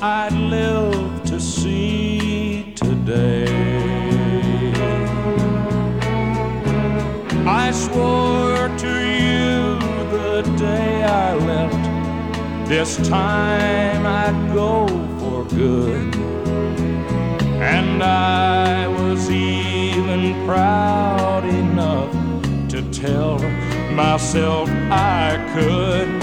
I'd live to see today. I swore to you the day I left, this time I'd go for good. And I was even proud enough to tell myself I could.